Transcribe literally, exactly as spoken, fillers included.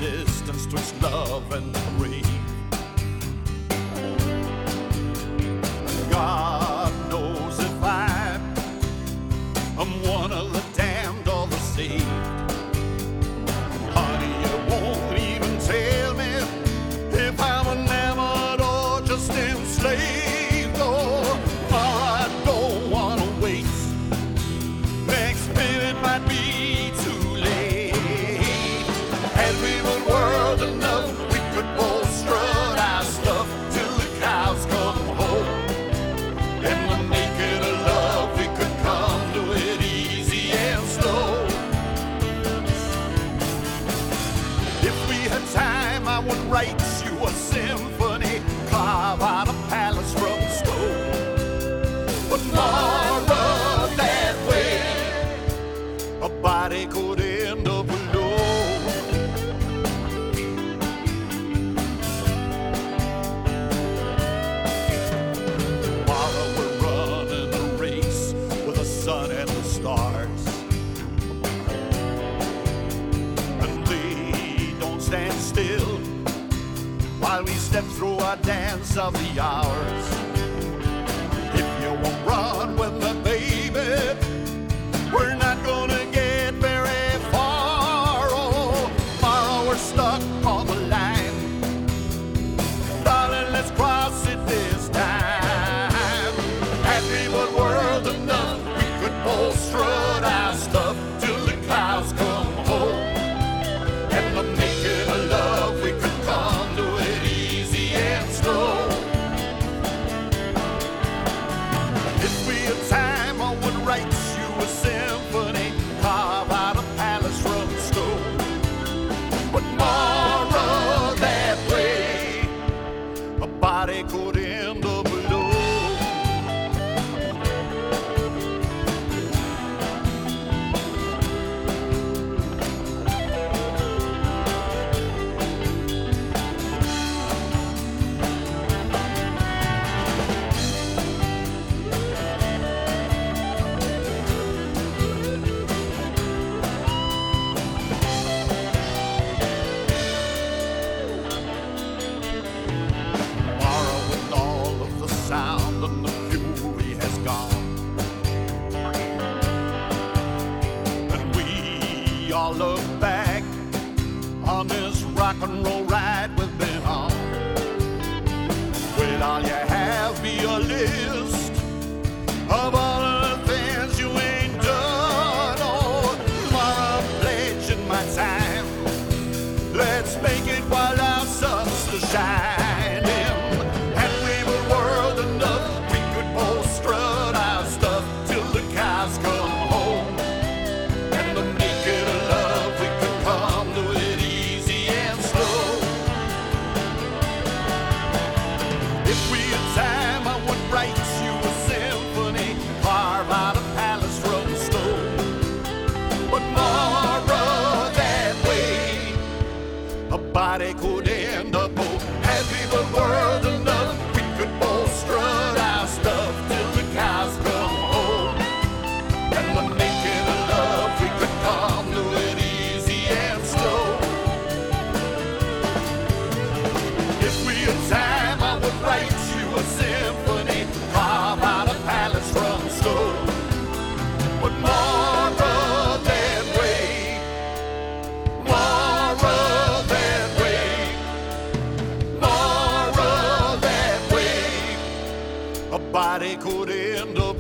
resistance twixt love and grief. God knows if I am one of the damned or the saved. Honey, you won't even tell me if I'm enamored or just enslaved. Oh, I don't want to wait. Next minute might be too late. Had we been world enough, we could both strut our stuff till the cows come home. In the naked of love, we could come to it easy and slow. If we had time, I would write you a symphony, carve out a palace from stone. But more of that way, a body could end up alone. Tomorrow we're running a race with the sun and the stars, and they don't stand still while we step through our dance of the hours. If you won't run with me, baby, we're not gonna get very far. Oh, tomorrow we're stuck on the line. Darling, let's cross it this time. Happy but world enough, we could both strut our stuff till the cows come home. And the naked of love, we could come to it easy and slow. If we had time, I would write you a symphony, carve out a palace from stone. But more of that way, a body could end up alone. Tomorrow when all of the sound and the fury has gone, and we all look back on this rock and roll ride we've been on, will all you have be a list of all of the things you ain't done? Oh, tomorrow I'm pledging my time. Let's make it while our sun's still shining. And we were world enough, we could both strut our stuff till the cows come home. And the naked of love, we could come to it easy and slow. If we had time, I would write you a symphony, carve out a palace from stone. But more of that way, a body could end up oh, happy but world enough, we could both strut our stuff till the cows come home. And the naked of love, we could come to it easy and slow. If we had time, I would write you a symphony, carve out a palace from stone. But more of that way, more of that way, more of that way, a body could end up